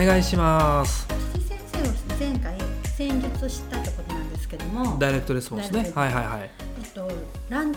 願いします。 先生は前回戦術したってことなんですけども、 ダイレクトレスポンスね。はいはいはい。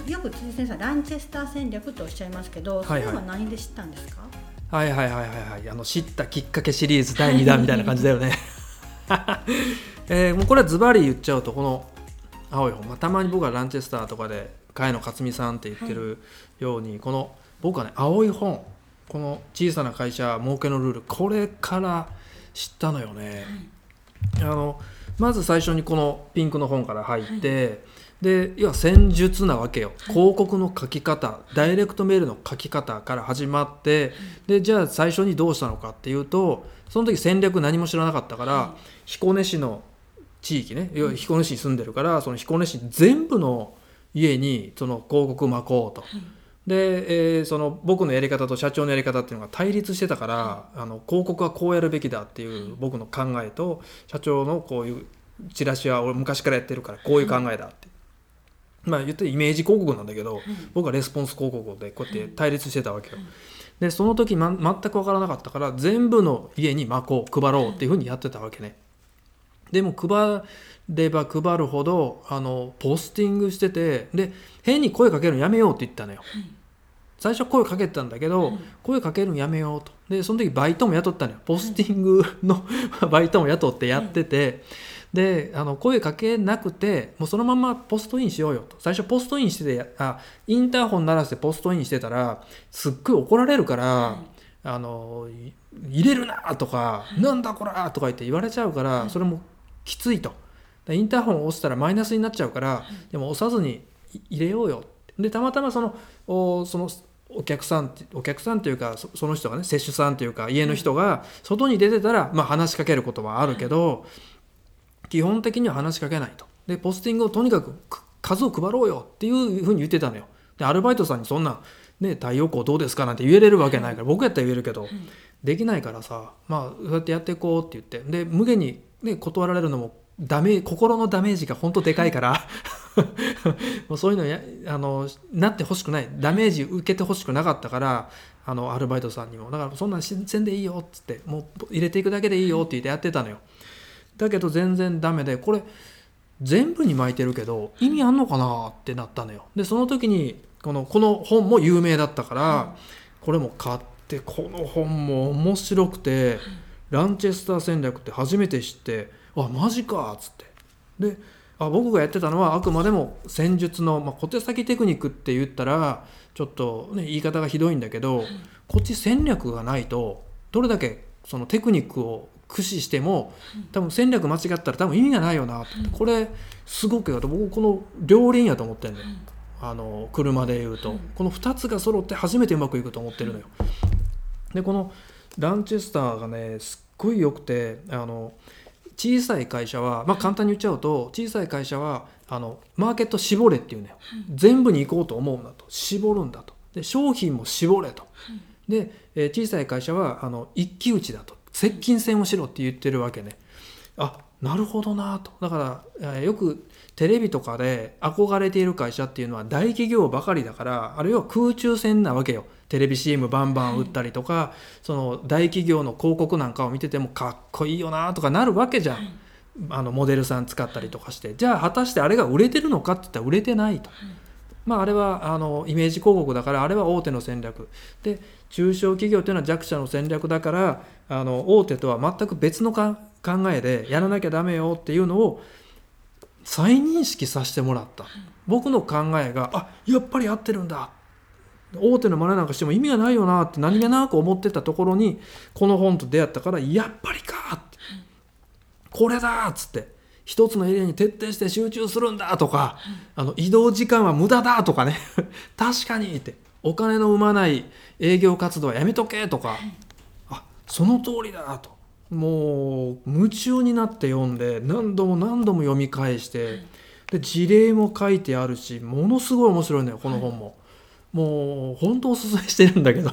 よく辻先生はランチェスター戦略とおっしゃいますけど、それは何で知ったんですか？ はいはいはいはいはい。知ったきっかけシリーズ第2弾みたいな感じだよね。もうこれはズバリ言っちゃうと、この青い本、たまに僕はランチェスターとかで茅野克美さんって言ってるように、この僕はね、青い本、この小さな会社儲けのルール、これから知ったのよね。まず最初にこのピンクの本から入って、で要は戦術なわけよ。広告の書き方、ダイレクトメールの書き方から始まって、でじゃあ最初にどうしたのかっていうと、その時戦略何も知らなかったから、彦根市の地域ね、要は彦根市に住んでるから、その彦根市全部の家にその広告巻こうと。で、その僕のやり方と社長のやり方っていうのが対立してたから、広告はこうやるべきだっていう僕の考えと、社長のこういうチラシは俺昔からやってるからこういう考えだって、言ってイメージ広告なんだけど、僕はレスポンス広告でこうやって対立してたわけよ。でその時、全く分からなかったから、全部の家に巻こう配ろうっていうふうにやってたわけね。でも配れば配るほどポスティングしてて、で変に声かけるのやめようって言ったのよ。最初声かけてたんだけど、声かけるのやめようと。でその時バイトも雇ったのよ。ポスティングのバイトも雇ってやってて、で声かけなくてもうそのままポストインしようよと。最初ポストインしてて、インターホン鳴らしてポストインしてたらすっごい怒られるから、入れるなとか、なんだこらとか言って言われちゃうから、それもきついと。インターホンを押したらマイナスになっちゃうから、でも押さずに入れようよ。でたまたまそのお客さんというか、その人がね、接種さんというか家の人が外に出てたら、話しかけることはあるけど、基本的には話しかけないと。でポスティングをとにかく数を配ろうよっていうふうに言ってたのよ。でアルバイトさんにそんな、太陽光どうですかなんて言えれるわけないから、僕やったら言えるけど、できないからさ、そうやってやっていこうって言って、で無限に、断られるのも心のダメージが本当でかいからもうそういうのなってほしくない、ダメージ受けてほしくなかったから、アルバイトさんにもだから、そんなんせんでいいよっつって、もう入れていくだけでいいよって言ってやってたのよ。だけど全然ダメで、これ全部に巻いてるけど意味あんのかなってなったのよ。でその時にこの本も有名だったから、これも買って、この本も面白くて、ランチェスター戦略って初めて知って、マジかっつって。で僕がやってたのはあくまでも戦術の、小手先テクニックって言ったらちょっと、言い方がひどいんだけど、こっち戦略がないとどれだけそのテクニックを駆使しても、多分戦略間違ったら多分意味がないよなって。これすごく僕この両輪やと思ってるのよ。車でいうとこの2つが揃って初めてうまくいくと思ってるのよ。でこのランチェスターがね、すっごい良くて、小さい会社は、簡単に言っちゃうと、小さい会社はマーケット絞れっていうね、全部に行こうと思うんだと、絞るんだと。で商品も絞れと。で、小さい会社は一騎打ちだと、接近戦をしろって言ってるわけね。なるほどなと。だからよくテレビとかで憧れている会社っていうのは大企業ばかりだから、あるいは空中戦なわけよ。テレビ CM バンバン打ったりとか、その大企業の広告なんかを見ててもかっこいいよなとかなるわけじゃん。モデルさん使ったりとかして、じゃあ果たしてあれが売れてるのかって言ったら売れてないと。あれはイメージ広告だから、あれは大手の戦略で、中小企業というのは弱者の戦略だから、大手とは全く別の考えでやらなきゃダメよっていうのを再認識させてもらった。僕の考えがやっぱり合ってるんだ、大手の真似なんかしても意味がないよなって何気なく思ってたところにこの本と出会ったから、やっぱりかって、これだっつって、一つのエリアに徹底して集中するんだとか、移動時間は無駄だとかね確かにって、お金の生まない営業活動はやめとけとか、その通りだと、もう夢中になって読んで、何度も何度も読み返して、で事例も書いてあるし、ものすごい面白いのよこの本も。もう本当おすすめしてるんだけど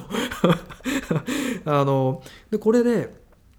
でこれで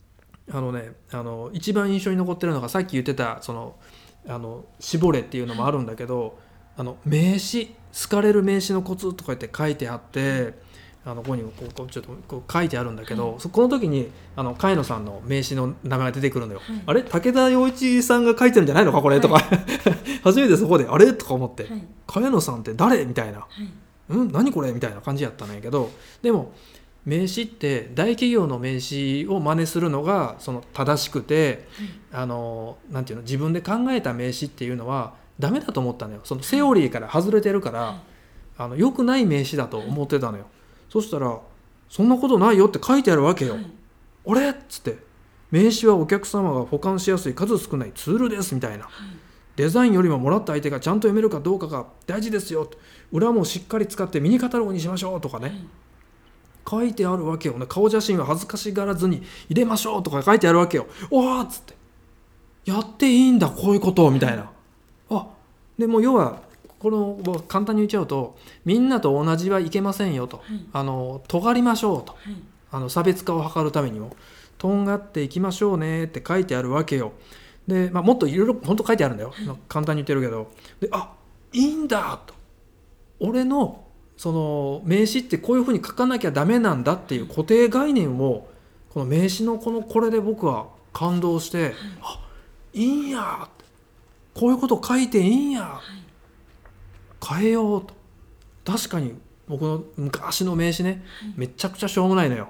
一番印象に残ってるのが、さっき言ってた絞れっていうのもあるんだけど、名詞、好かれる名詞のコツとか言って書いてあって、 ここにもこうちょっとこう書いてあるんだけど、この時に茅野さんの名刺の名前が出てくるのよ、あれ武田陽一さんが書いてるんじゃないのかこれ、とか初めてそこであれとか思って、茅野さんって誰みたいな、何これみたいな感じやったんやけど、でも名刺って大企業の名刺を真似するのがその正しくて、なんていうの、自分で考えた名刺っていうのはダメだと思ったのよ。そのセオリーから外れてるから、良くない名刺だと思ってたのよ。そしたらそんなことないよって書いてあるわけよ。あれっつって、名刺はお客様が保管しやすい数少ないツールですみたいな、デザインよりももらった相手がちゃんと読めるかどうかが大事ですよ、裏もしっかり使ってミニカタログにしましょうとかね、書いてあるわけよね。顔写真は恥ずかしがらずに入れましょうとか書いてあるわけよ。おーっつって、やっていいんだこういうことみたいな。でも要はこの簡単に言っちゃうと、みんなと同じはいけませんよと、尖りましょうと、差別化を図るためにもとんがっていきましょうねって書いてあるわけよ。で、もっといろいろ本当書いてあるんだよ、簡単に言ってるけど、でいいんだと、俺のその名刺ってこういうふうに書かなきゃダメなんだっていう固定概念をこの名刺のこれで僕は感動して、いいんや、こういうこと書いていいんや、変えようと。確かに僕の昔の名刺ね、めちゃくちゃしょうもないのよ、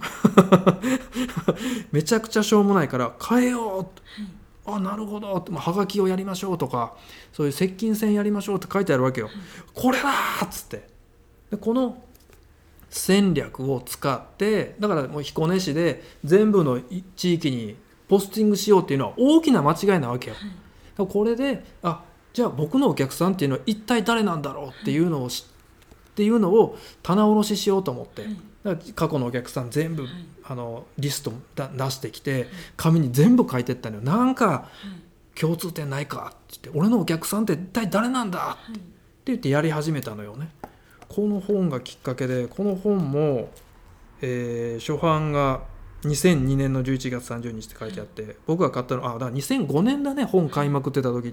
めちゃくちゃしょうもないから変えようと、なるほど、はがきをやりましょうとか、そういう接近戦やりましょうって書いてあるわけよ、これだーっつって。でこの戦略を使って、だからもう彦根市で全部の地域にポスティングしようっていうのは大きな間違いなわけよ。これでじゃあ僕のお客さんっていうのは一体誰なんだろうっていうのを棚卸ししようと思って、だから過去のお客さん全部リスト出してきて紙に全部書いてったのよ。なんか共通点ないかって言って、俺のお客さんって一体誰なんだって言ってやり始めたのよね。この本がきっかけで、この本も、初版が2002年の11月30日って書いてあって、僕が買ったのだから2005年だね、本買いまくってた時って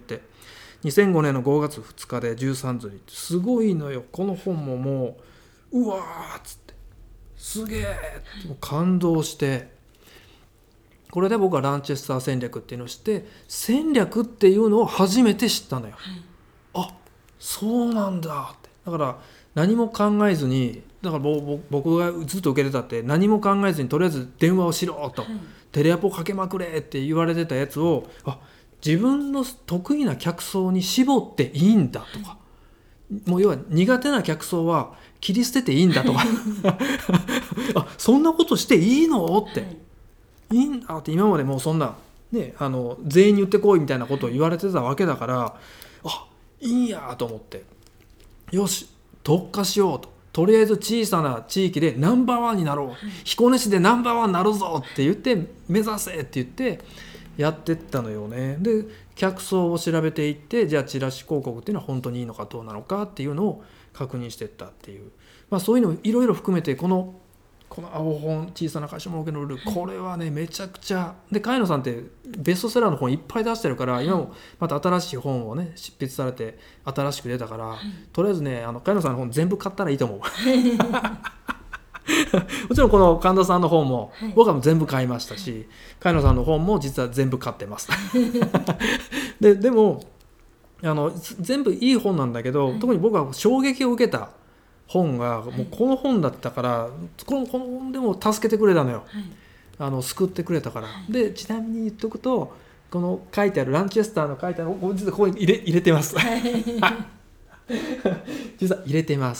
。2005年の5月2日で13釣りってすごいのよ。この本ももうわーっつって、すげえって感動して、これで僕はランチェスター戦略っていうのを知って、戦略っていうのを初めて知ったのよ。そうなんだって。だから何も考えずに、だから僕がずっと受けてたって何も考えずにとりあえず電話をしろと、テレアポかけまくれって言われてたやつを、自分の得意な客層に絞っていいんだとか、もう要は苦手な客層は切り捨てていいんだとかそんなことしていいのって、いいんだって、今までもうそんな、ね、全員に言ってこいみたいなことを言われてたわけだから、いいんやと思って、よし特化しようと、とりあえず小さな地域でナンバーワンになろう、彦根市でナンバーワンになるぞって言って、目指せって言ってやってったのよね。で客層を調べていって、じゃあチラシ広告っていうのは本当にいいのかどうなのかっていうのを確認していったっていう、そういうのをいろいろ含めて、この青本、小さな会社儲けのルール、これはねめちゃくちゃで、茅野さんってベストセラーの本いっぱい出してるから、今もまた新しい本をね執筆されて新しく出たから、とりあえずね茅野さんの本全部買ったらいいと思うもちろんこの神田さんの本も僕はもう全部買いましたし、茅野さんの本も実は全部買ってますでも全部いい本なんだけど、特に僕は衝撃を受けた本がもうこの本だったから、この本でも助けてくれたのよ、救ってくれたから。でちなみに言っとくと、この書いてあるランチェスターの書いてある、実はここに入れてます実は入れてます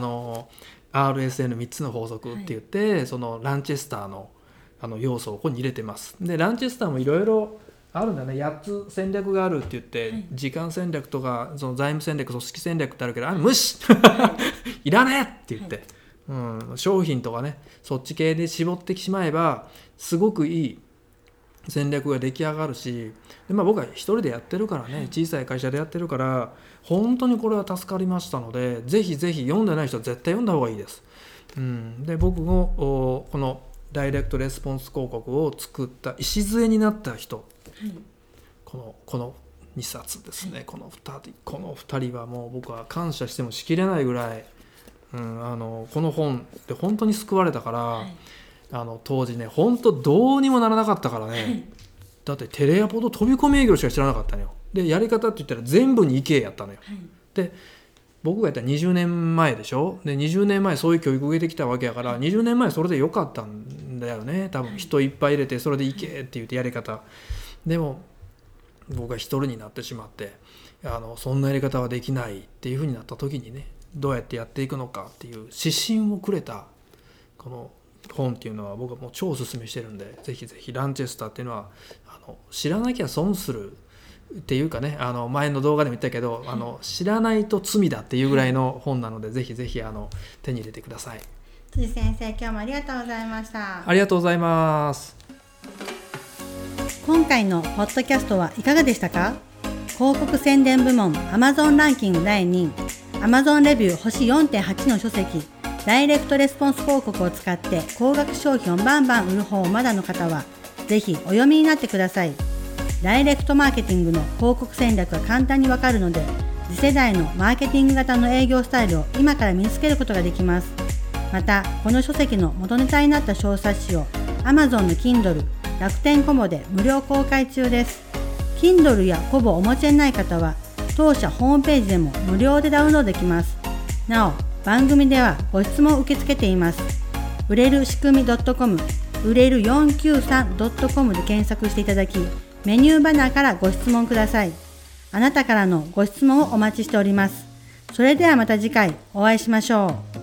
。RSN3 つの法則って言って、そのランチェスターの要素をここに入れてます。でランチェスターもいろいろあるんだね。8つ戦略があるって言って、時間戦略とかその財務戦略、組織戦略ってあるけど、無視いらねえって言って、商品とかね、そっち系で絞ってしまえばすごくいい戦略が出来上がるし、で、僕は一人でやってるからね、小さい会社でやってるから、本当にこれは助かりましたので、ぜひぜひ読んでない人は絶対読んだ方がいいです。で僕もこのダイレクトレスポンス広告を作った礎になった人、この2冊ですね、この2人はもう僕は感謝してもしきれないぐらいこの本って本当に救われたから、 はい、 当時ね本当どうにもならなかったからね、はい、だってテレアポと飛び込み営業しか知らなかったのよ。でやり方って言ったら全部に行けやったのよ、はい、で僕がやったら20年前でしょ。で20年前そういう教育を受けてきたわけやから20年前それでよかったんだよね。多分人いっぱい入れてそれで行けって言ってやり方。でも僕が一人になってしまってそんなやり方はできないっていう風になった時にね、どうやってやっていくのかっていう指針をくれたこの本っていうのは僕はもう超おすすめしてるんで、ぜひぜひランチェスターっていうのは知らなきゃ損するっていうかね、前の動画でも言ったけど知らないと罪だっていうぐらいの本なので、ぜひぜひ手に入れてください。 辻先生、今日もありがとうございました。 ありがとうございます。 今回のポッドキャストはいかがでしたか？広告宣伝部門 Amazon ランキング第2位、 Amazon レビュー星 4.8 の書籍ダイレクトレスポンス広告を使って高額商品をバンバン売る方をまだの方はぜひお読みになってください。ダイレクトマーケティングの広告戦略が簡単にわかるので、次世代のマーケティング型の営業スタイルを今から身につけることができます。またこの書籍の元ネタになった小冊子を Amazon の Kindle、楽天コボで無料公開中です。 Kindle やコボをお持ちでない方は当社ホームページでも無料でダウンロードできます。なお番組ではご質問を受け付けています。売れる仕組み .com、 売れる 493.com で検索していただき、メニューバナーからご質問ください。あなたからのご質問をお待ちしております。それではまた次回お会いしましょう。